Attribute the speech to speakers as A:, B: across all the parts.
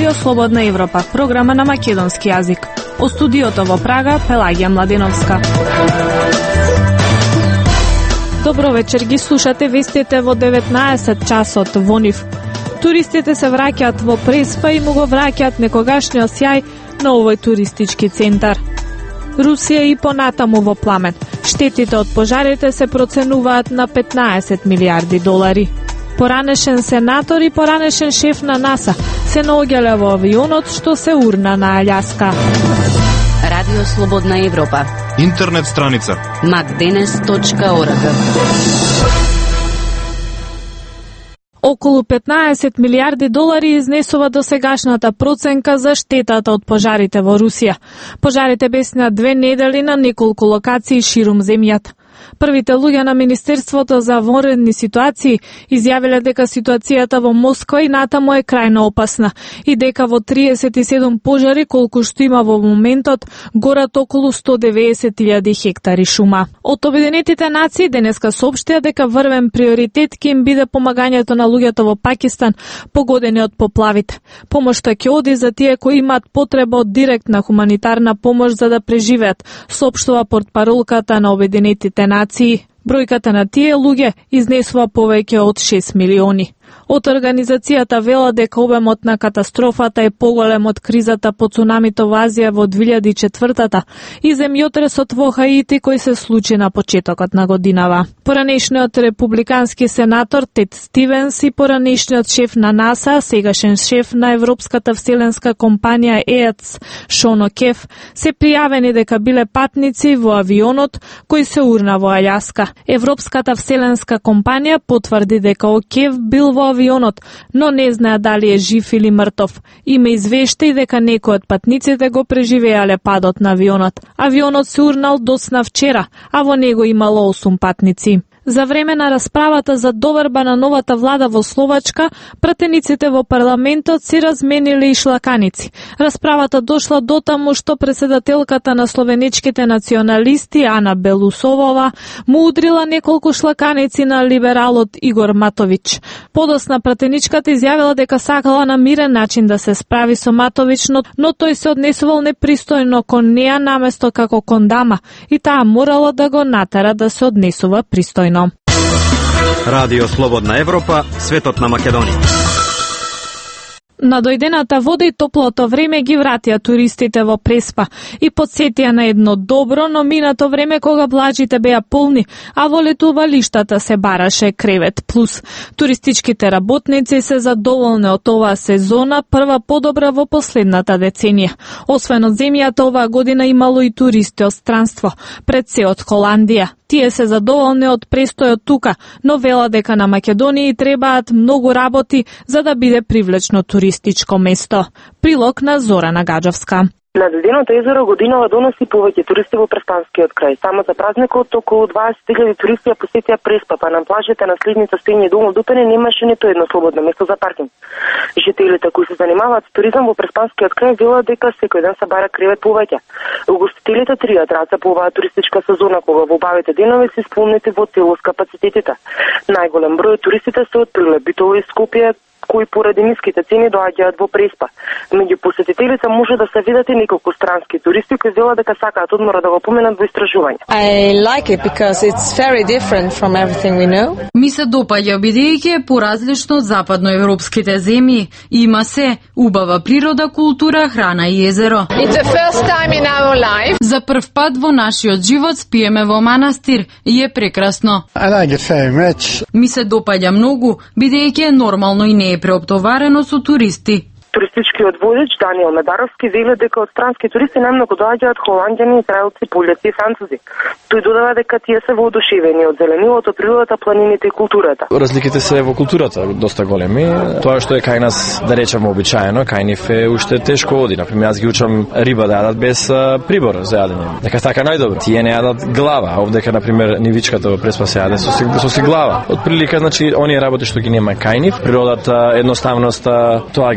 A: Радио Слободна Европа, програма на македонски јазик. О студиото во Прага, Пелагија Младеновска. Добро вечер, ги слушате вестите во 19 часот во нив. Туристите се враќаат во Преспа и му го враќаат некогашниот сјај на овој туристички центар. Русија и понатаму во пламен. Штетите од пожарите се проценуваат на 15 милиарди долари. Поранешен сенатор и поранешен шеф на НАСА се наоѓале во авионот што се урна на Аљаска.
B: Радио Слободна Европа.
C: Интернет страница
B: macdenes.org.
A: Околу 15 милиарди долари изнесува досегашната проценка за штетата од пожарите во Русија. Пожарите бесна 2 недели на неколку локации ширум земјата. Првите луѓе на Министерството за вонредни ситуации изјавиле дека ситуацијата во Москва и натаму е крајно опасна и дека во 37 пожари колку што има во моментот горат околу 190.000 хектари шума. Од Обединетите нации денеска соопштија дека врвен приоритет ќе им биде помагањето на луѓето во Пакистан погодени од поплавите. Помошта ќе оди за тие кои имаат потреба од директна хуманитарна помош за да преживеат, соопштува портпаролката на Обединетите нации. Бројката на тие луѓе изнесува повеќе од 6 милиони. Од организацијата вела дека обемот на катастрофата е поголем од кризата по цунамито во Азија во 2004 и земјотресот во Хаити кој се случи на почетокот на годинава. Поранешниот републикански сенатор Тед Стивенс и поранешниот шеф на НАСА, сегашен шеф на Европската вселенска компанија ЕАЦ, Шон О'Кеф, се пријавени дека биле патници во авионот кој се урна во Аљаска. Европската вселенска компанија потврди дека О'Кеф бил во авионот, но не знае дали е жив или мртов. Има извештаи дека некои од патниците го преживеале падот на авионот. Авионот се урнал досна вчера, а во него имало 8 патници. За време на расправата за доверба на новата влада во Словачка, пратениците во парламентот си размениле и шлаканици. Расправата дошла до таму што председателката на словенечките националисти Ана Белусовова му удрила неколку шлаканици на либералот Игор Матович. Подосна пратеничката изјавила дека сакала на мирен начин да се справи со Матович, но тој се однесувал непристојно кон неа наместо како кон дама и таа морала да го натера да се однесува пристојно.
D: Радио Слободна Европа, светот на Македонија.
A: Надојдената вода и топлото време ги вратија туристите во Преспа и подсетија на едно добро, но минато време кога плажите беа полни, а во летувалиштата се бараше кревет плюс. Туристичките работници се задоволни од оваа сезона, прва подобра во последната деценија. Освен од земјата, оваа година имало и туристи од странство, пред се од Холандија. Тие се задоволни од престојот тука, но вела дека на Македонија требаат многу работи за да биде привлечно туристичко место. Прилог на Зорана Гаджовска.
E: Надеденото езеро годинава доноси повеќе туристи во Преспанскиот крај. Само за празникот околу 20.000 туристи ја посетија Преспа, па на плажите на Следница, Стење и Долно Дупене немаше ниту едно слободно место за паркинг. Жителите кои се занимаваат с туризам во Преспанскиот крај велат дека секој ден се бара кревет повеќе. Угостителите тријат раца по оваа туристичка сезона, кога во убавите денови се исполнети во целост капацитетите. Најголем број туристите се од Прилеп, Битола и Скопје, кои поради ниските цени доаѓаат во Преспа. Меѓу посетителите може да се видат и неколку странски туристи кои велат дека сакаат одмора да го поменат во истражување.
F: I like it because it's very different from everything we know.
G: Ми се допаѓа бидејќи е поразлично од западноевропските земји. Има се убава природа, култура, храна и езеро.
F: It's the first time in our life.
G: За прв пат во нашиот живот спиеме во манастир и е прекрасно.
H: I like it very much.
G: Ми се допаѓа многу бидејќи е нормално и не е преоптоварено со туристи.
E: Туристичкиот водич Даниел Медаровски вели дека од странски туристи најмногу доаѓаат холанѓани, израелци, пољаци и французи. Тој додава дека тие се воодушевени од зеленилото, природата, планините и културата.
I: Разликите се во културата доста големи. Тоа што е кај нас, да речеме обичаено, кај нив е уште тешко оди. Например, јас ги учам риба да јадат без прибор за јадење. Дека така најдобро. Тие не јадат глава, овдека например нивичката во Преспа се јаде со глава. Од прилика, значи, оние работи што ги нема кај нив, природата, едноставноста, тоа ги привлекува.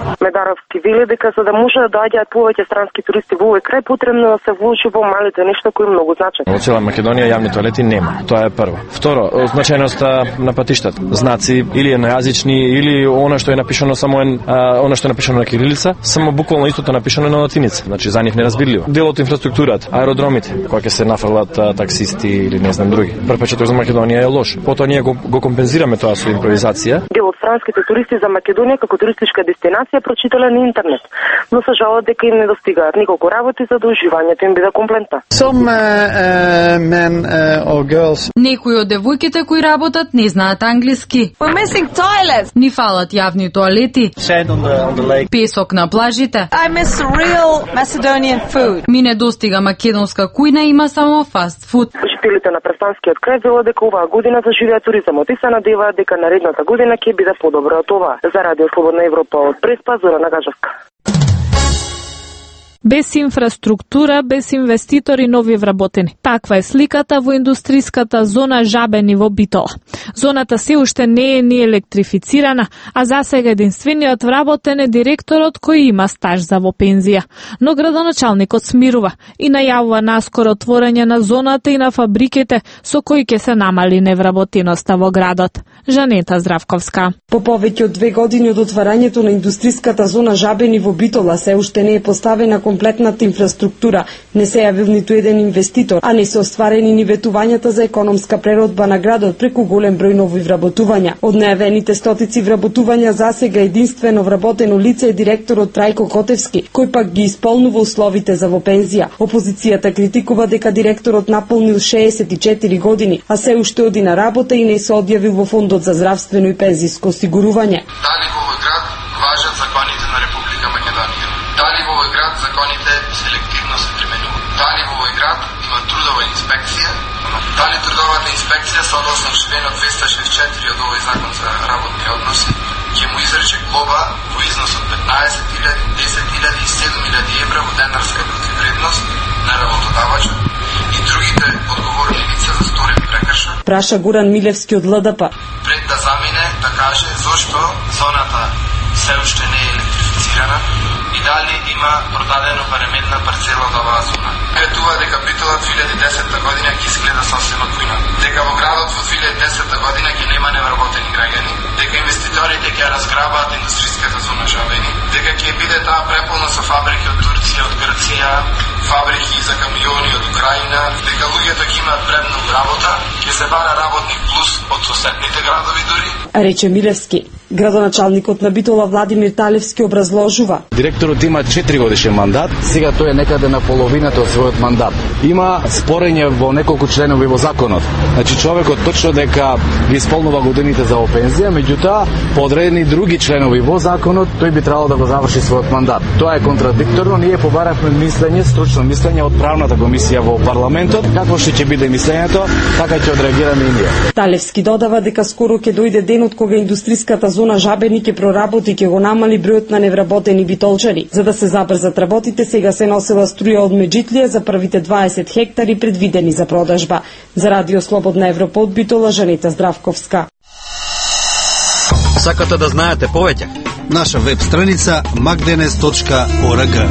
E: Медаровски вели дека за да може да доаѓаат повеќе странски туристи во овој крај потребно да се вложи во малите нешта кои многу значат.
I: Во цела Македонија јавни тоалети нема. Тоа е прво. Второ, значајноста на патиштата. Знаци или еднојазични или она што е напишано само она што е напишано на кирилица, само буквално истото напишано на латиница. Значи за нив неразбирливо. Дел од инфраструктурата, аеродромите, кога ќе се нафрлат таксисти или не знам други. Првпечаток за Македонија е лош. Потоа ние го компензираме тоа со импровизација.
E: Дел од странските туристи за Македонија како туристичка дестинација прочитале на интернет, но се жалат дека им недостигаат николку работи за да уживањето им биде комплетно.
C: Some men or girls.
G: Некои од девојките кои работат не знаат англиски.
F: We're missing toilets.
G: Ни фалат јавни тоалети.
C: Sand on the lake.
G: Песок на плажите.
F: I miss real Macedonian food.
G: Ми недостига македонска кујна, има само фаст фуд.
E: Жителите на престанскиот крај велат дека оваа година заживеа туризмот и се надеваат дека наредната година ќе биде подобро од ова. За Радио Слободна Европа од Преспа, Зорана Гажевска.
A: Без инфраструктура, без инвеститори, нови вработени. Таква е сликата во индустриската зона Жабени во Битола. Зоната се уште не е ни електрифицирана, а засега единствениот вработен е директорот кој има стаж за во пензија. Но градоначалникот смирува и најавува наскоро отворање на зоната и на фабриките со кои ќе се намали невработеноста во градот. Жанета Здравковска.
H: По повеќе од 2 години од отварањето на индустриската зона Жабени во Битола се уште не е поставена комплетната инфраструктура, не се јавил ниту еден инвеститор, а не се остварени ни ветувањата за економска преродба на градот преку голем број нови вработувања. Од најавените стотици вработувања засега единствено вработено лице е директорот Трајко Котевски, кој пак ги исполнува условите за во пензија. Опозицијата критикува дека директорот наполнил 64 години, а се уште оди на работа и не се одјавил во фондот за здравствено и пензиско осигурување.
J: Дали во овој град важат законите на Република Македонија? Дали во овој град законите селективно се применуваат? Дали во овој град има трудова инспекција? Дали трудовата инспекција согласно членот 264 од овој закон за работни односи ќе му изрече глоба во износ од 15.000, 10.000 и 7.000 евра во денарска противвредност на работодавачот и другите одговорни лица за сторени прекршок?
H: Праша Гуран Милевски од ЛДП.
J: Пред да замине да каже зошто зоната се уште не е електрифицирана и дали има продадено барем една парцела од оваа зона. Ветува дека Битола 2010 година ќе изгледа сосема поинаку. Дека во градот во 2010 година ќе нема невработени граѓани. Дека инвеститорите ќе разграбаат индустриската зона Жабени. Дека ќе биде таа преполна со фабрики од Турција, од Грција, фабрики за камиони од Украина. Дека луѓето ќе имаат премногу работа, ќе се бара работник плюс од соседните градови дури.
H: Рече Милевски. Градоначалникот на Битола Владимир Талевски образложува.
K: Директорот има 4 годишен мандат, сега тој е некаде на половината од својот мандат. Има спорење во неколку членови во законот. Значи човекот точно дека ги исполнува годините за пензија, меѓутоа по одредени други членови во законот тој би требало да го заврши својот мандат. Тоа е контрадикторно, ние побаравме мислење, стручно мислење од правната комисија во парламентот, какво ќе биде мислењето, така ќе одреагираме и ние.
H: Талевски додава дека скоро ќе дојде денот кога индустриската зона Жабени ќе проработи и ќе го намали бројот на невработени битолчани. За да се забрзат работите, сега се носела струја од Меджитлија за првите 20 хектари предвидени за продажба. За Радио Слободна Европа од Битола, Жанета Здравковска.
D: Сакате да знаете повеќе?
L: Наша веб страница magdenes.org.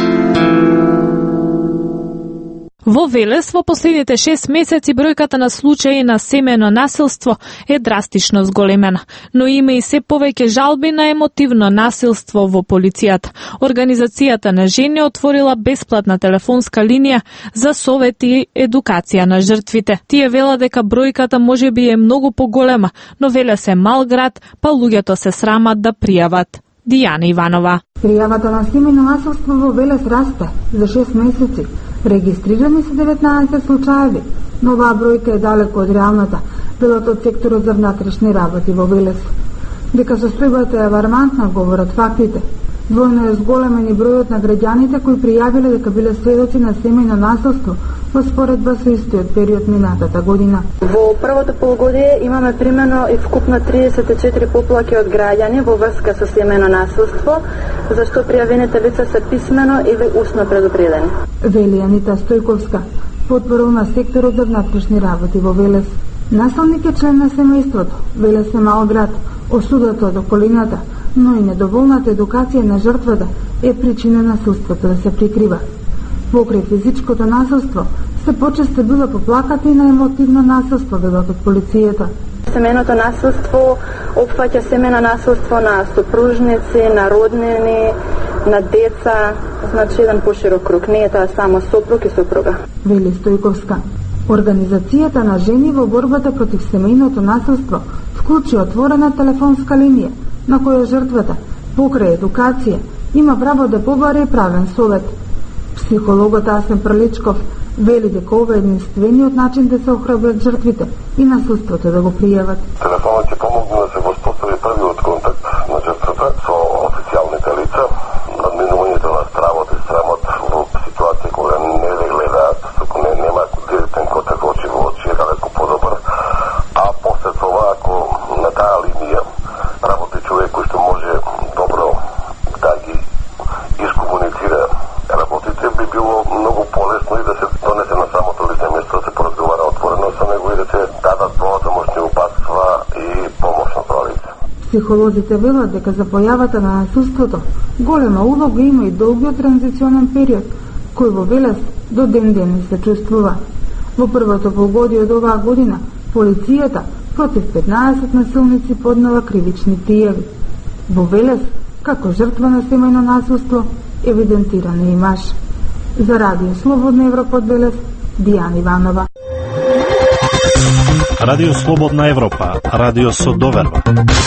A: Во Велес во последните 6 месеци бројката на случаи на семејно насилство е драстично зголемена, но има и се повеќе жалби на емотивно насилство во полицијата. Организацијата на жени отворила бесплатна телефонска линија за совети и едукација на жртвите. Тие велат дека бројката можеби е многу поголема, но Велес е мал град, па луѓето се срамат да пријават. Дијана Иванова.
M: Пријавата на семејно насилство во Велес расте за 6 месеци. Регистрирани се 19 случаеви, но оваа бројка е далеко од реалната, велат од секторот за внатрешни работи во Велес. Дека состојбата е алармантна, говорат фактите. Двојно е зголемен и бројот на граѓаните кои пријавиле дека биле сведоци на семејно насилство во споредба со истиот период минатата година.
N: Во првото полугодие имаме примено и вкупно 34 поплаки од граѓани во врска со семејно насилство, за што пријавените лица се писмено или усно предупредени.
M: Вели Анита Стојковска, потпорол на секторот за внатрешни работи во Велес. Насилник е член на семејството, Велес е мал град, осудата од околината, но и недоволната едукација на жртвата е причина насилството да се прикрива. Покрај физичкото насилство, се почесто било поплаката и на емотивно насилство, велат од полицијата.
N: Семеното насилство опфаќа семено насилство на сопружници, на роднини, на деца, значи еден поширок круг, не е тоа само сопруг и сопруга.
M: Вели Стојковска. Организацијата на жени во борбата против семејното насилство вклучи отворена телефонска линија, на која жртвата, покрај едукација, има право да побаре правен совет. Психологот Асен Праличков вели дека ова е единствениот начин да се охрабрат жртвите и насилството да го пријават.
O: Телефонот ќе помогне да се воспостави првиот контакт на жртвата со официјалните лица, надминувањето на стравот и срамот во ситуација кога не ве гледаат, ако нема директен контакт очи во очи е далеко подобар, а после това ако на таа линија работи човек кој што може добро да ги искомуницира работите, би било многу полесно и да се донесе на самото лице место да се поразговара отворено со него и да се дадат помошни упатства и помош на тоа лице.
M: Психолозите велат дека за појавата на насилството голема улога има и долгиот транзиционен период, кој во Велес до ден се чувствува. Во првото полугодие од оваа година, полицијата против 15 насилници поднела кривични пријави. Во Велес, како жртва на семејно насилство, евидентиран е и маж. За Радио Слободна Европа од Велес, Дијана Иванова.
P: Радио Слободна Европа, радио со доверба.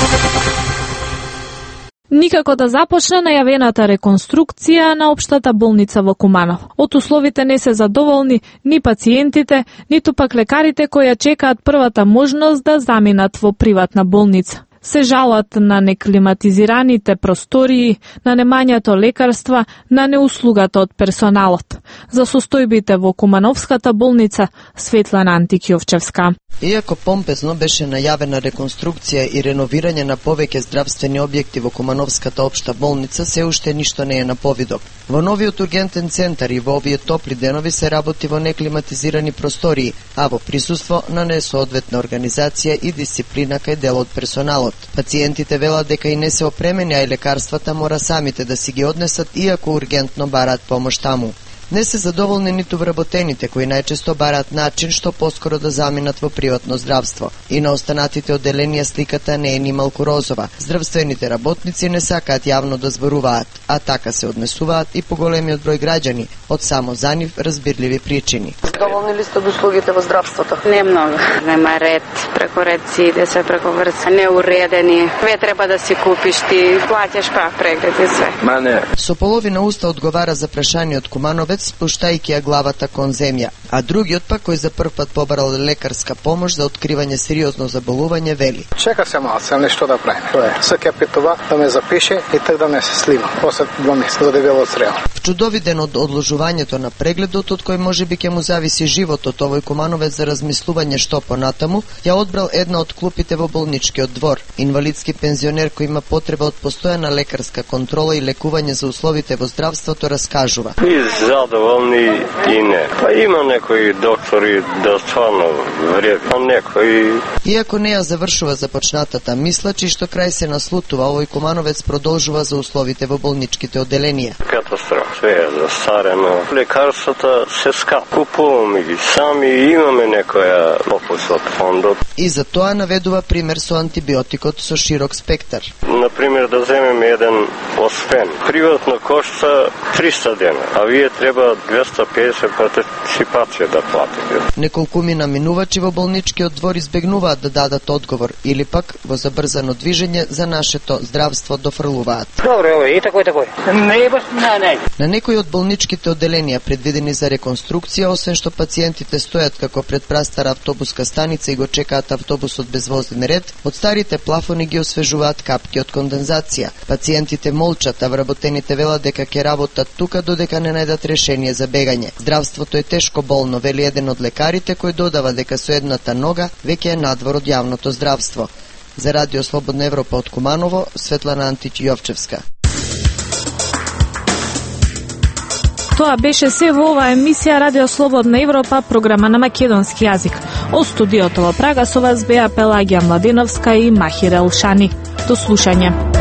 A: Никако да започне најавената реконструкција на општата болница во Куманов. Од условите не се задоволни ни пациентите, ниту пак лекарите кои ја чекаат првата можност да заминат во приватна болница. Се жалат на неклиматизираните простории, на немањето лекарства, на неуслугата од персоналот. За состојбите во Кумановската болница, Светлана Антикјовчевска.
Q: Иако помпезно беше најавена реконструкција и реновирање на повеќе здравствени објекти во Кумановската општа болница, се уште ништо не е на повидок. Во новиот ургентен центар и во овие топли денови се работи во неклиматизирани простории, а во присуство на несоодветна организација и дисциплина кај дел од персоналот. Пациентите велат дека и не се опремени, а и лекарствата мора самите да си ги однесат, иако ургентно бараат помош таму. Не се задоволни ниту вработените, кои најчесто бараат начин што поскоро да заминат во приватно здравство. И на останатите одделенија сликата не е ни малку розова. Здравствените работници не сакаат јавно да зборуваат, а така се однесуваат и поголемиот број граѓани, од само за нив разбирливи причини. Доволни ли сте од услугите во здравството?
R: Не многу. Нема ред, преко ред си иде се преко врца, неуредени. Ве треба да си купиш ти, плаќаш преглед и све.
Q: Мане. Со половина уста одговара за прашаниот Кумановец, спуштајќи ја главата кон земја, а другиот пак кој за прв пат побарал лекарска помош за откривање сериозно заболување вели.
S: Чека се малце, нешто да правим. Се ќе питува да ме запише и так да ме се слима. После 2 месеци за дебело црево.
Q: Чудовиден од одложувањето на прегледот, од кој можеби ќе му зависи животот, овој Кумановец за размислување што понатаму, ја одбрал една од клупите во болничкиот двор. Инвалидски пензионер кој има потреба од постојана лекарска контрола и лекување за условите во здравството раскажува.
T: Задоволни и не. Па има некои доктори да стварно вред, а некои...
Q: Иако не ја завршува започнатата мисла, чишто крај се наслутува, овој Кумановец продолжува за условите во болничките одделенија.
T: Катастрофа, све е застарено. Лекарствата се скапи. Купуваме ги сами и имаме некоја попуст од фондот.
Q: И за тоа наведува пример со антибиотикот со широк спектар.
T: Например, да земеме еден оспен. Приватно кошта 300 дена, а вие треба 250 партиципација да платите.
Q: Неколкумина минувачи во болничкиот двор избегнуваат да дадат одговор или пак во забрзано движење за нашето здравство дофрлуваат.
U: Добро, и такој. Не, не.
Q: На некои од болничките одделенија предвидени за реконструкција, освен што пациентите стојат како пред прастара автобуска станица и го чекаат автобусот без возен ред, од старите плафони ги освежуваат капки од кондензација. Пациентите молчат, а вработените велат дека ќе работат тука додека не најдат решение за бегање. Здравството е тешко болно, вели еден од лекарите, кој додава дека со едната нога веќе е надвор од јавното здравство. За Радио Слободна Европа од Куманово, Светлана Античјовчевска.
A: Тоа беше се во оваа емисија Радио Слободна Европа, програма на македонски јазик. Од студиото во Прага со вас беа Пелагија Младеновска и Махир Елшани. До слушање.